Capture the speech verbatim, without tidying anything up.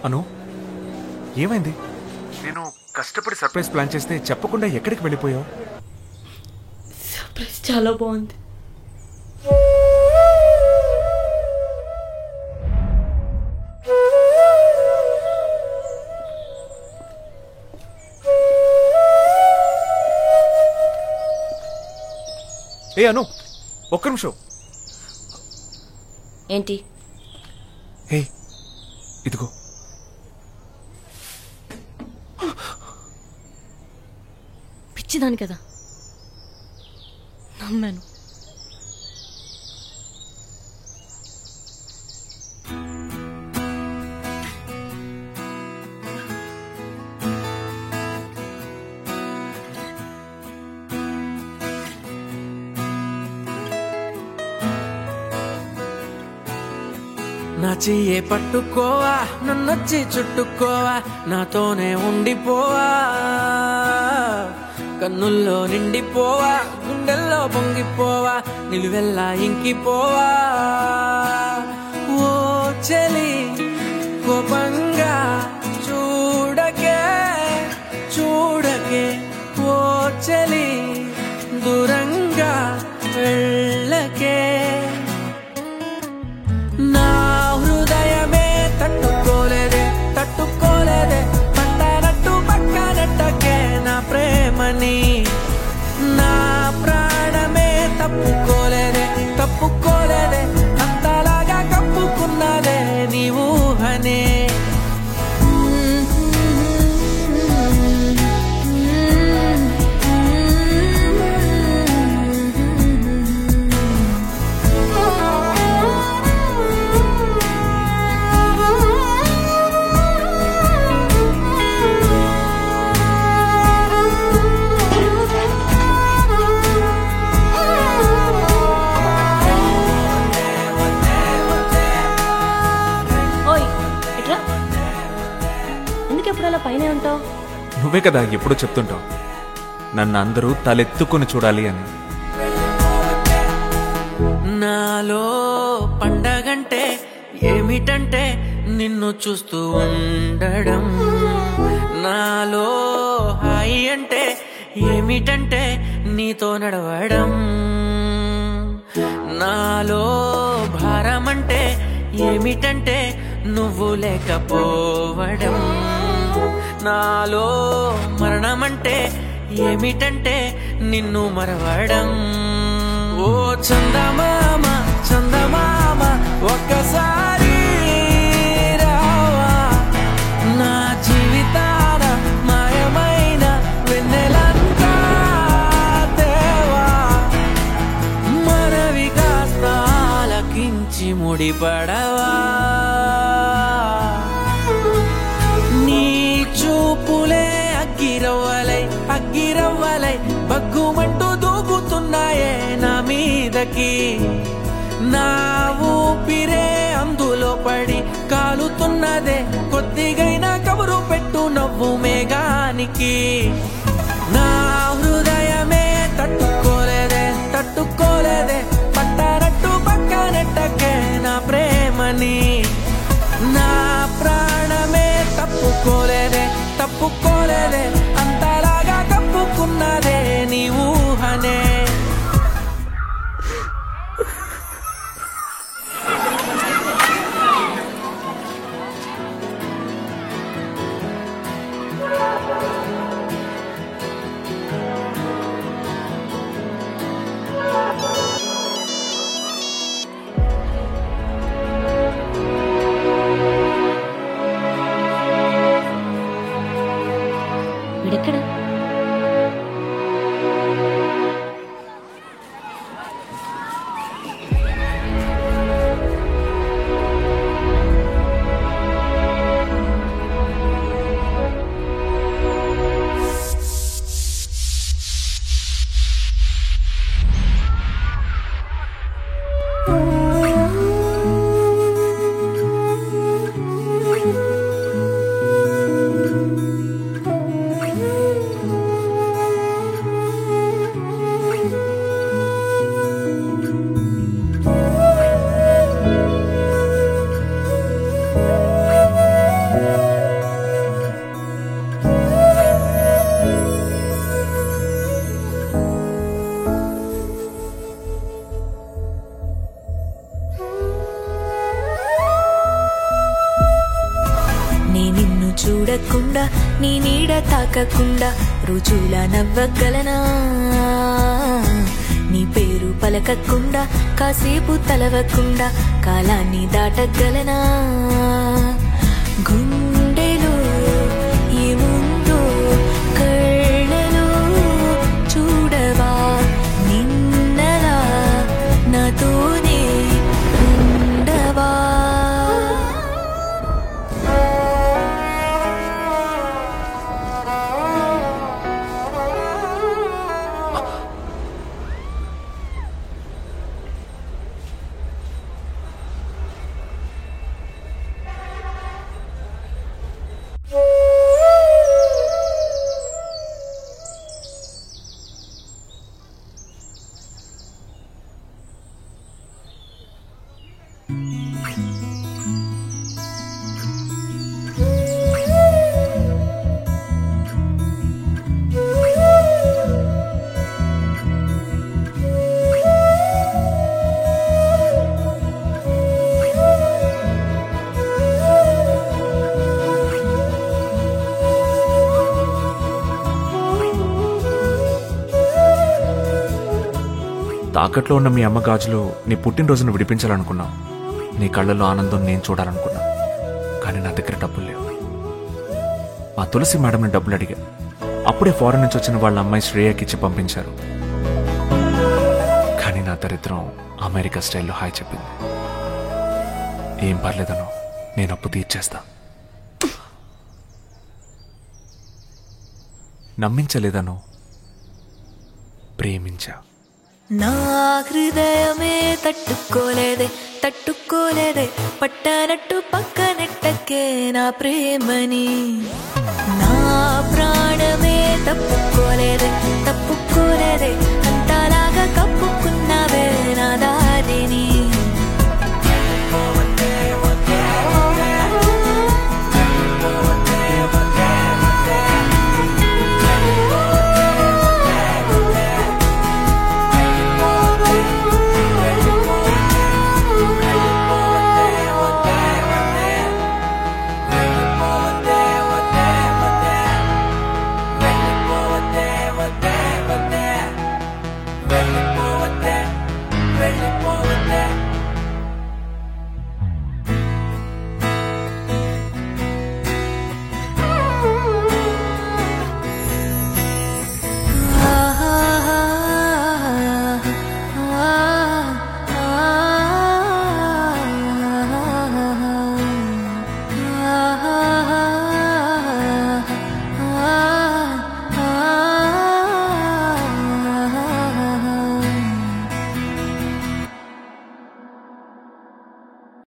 అను ఏమైంది? నేను కష్టపడి సర్ప్రైజ్ ప్లాన్ చేస్తే చెప్పకుండా ఎక్కడికి వెళ్ళిపోయావు? సర్ప్రైజ్ చాలా బాగుంది. ఏ అను, ఒక్క నిమిషం. ఏంటి? ఏ ఇదిగో. పిచ్చిదాని కదా, నమ్మాను. నా చెయ్యే పట్టుకోవా, నన్నొచ్చి చుట్టుకోవా, నాతోనే ఉండిపోవా, కన్నుల్లో నిండిపోవా, గుండెల్లో పొంగిపోవా, నిలువెల్లా ఇంకిపోవా. ఓ చెలి కోపంగా చూడకే చూడకే, ఓ చెలి దూరంగా వెళ్ళకే. నా హృదయమే తట్టుకోలేదే తట్టుకోలేదే, పట్టనట్టు పక్కనట్టకే నా ప్రేమని. నా ప్రాణమే తప్పుకోలేదే తప్పుకోలేదే, అంతలాగా కప్పుకున్నదే నీ ఊహనే. పైనే ఉంటావు. నువ్వే కదా ఎప్పుడు చెప్తుంటావు నన్ను అందరూ తలెత్తుకొని చూడాలి అని. నాలో పండగంటే ఏమిటంటే నిన్ను చూస్తూ ఉండడం, నాలో హాయి అంటే ఏమిటంటే నీతో నడవడం, నాలో భారం అంటే ఏమిటంటే నువ్వు లేకపోవడం, నాలో మరణమంటే ఏమిటంటే నిన్ను మరవడం. ఓ చందమామ చందమామ ఒక్కసారి రావా, నా జీవితాన మాయమైన వెన్నెలంతా దేవా, మనవి కాస్త ఆలకించి ముడిపడవా. చూపులే అగ్గిరవ్వలై అగ్గిరవ్వలై బగ్గుమంటూ దూకుతున్నాయే నా మీదకి, నా ఊపిరే అందులో పడి కాలుతున్నదే, కొద్దిగైనా కబురు పెట్టు నవ్వు మేఘానికి. నా హృదయమే తట్టుకోలేదే తట్టుకోలేదే, పట్టనట్టు పక్కనట్టకే నా ప్రేమని. నా ప్రాణమే తప్పుకోలేదే తప్పుకోలేదే, అంతలాగా కప్పుకున్నదే నీ ఊహనే. ఎక్కడ? చూడకుండా నీ నీడ తాకకుండా రుజుల నవ్వగలనా నీ పేరు పలకకుండా కాసేపు తలవకుండా కాలాన్ని దాటగలనా గుండెలో ఏముందో కళ్ళలో చూడవా నిన్నలా నాతోనే ఉండవా తాకట్లో ఉన్న మీ అమ్మ గాజులు నీ పుట్టినరోజును విడిపించాలనుకున్నావు. నీ కళ్ళల్లో ఆనందం నేను చూడాలనుకున్నా. కానీ నా దగ్గర డబ్బులు లేవు. మా తులసి మేడంని డబ్బులు అడిగా. అప్పుడే ఫారెన్ నుంచి వచ్చిన వాళ్ళ అమ్మాయి శ్రేయకి ఇచ్చి పంపించారు. కానీ నా దరిద్రం అమెరికా స్టైల్లో హాయ్ చెప్పింది. ఏం పర్లేదను, నేను అప్పు తీర్చేస్తా. నమ్మించలేదను, ప్రేమించా. నా హృదయమే తట్టుకోలేదే తట్టుకోలేదే పట్టనట్టు పక్కనెట్టకే నా ప్రేమని నా ప్రాణమే తప్పుకోలేదే తప్పుకోలేదే అంతలాగా కప్పు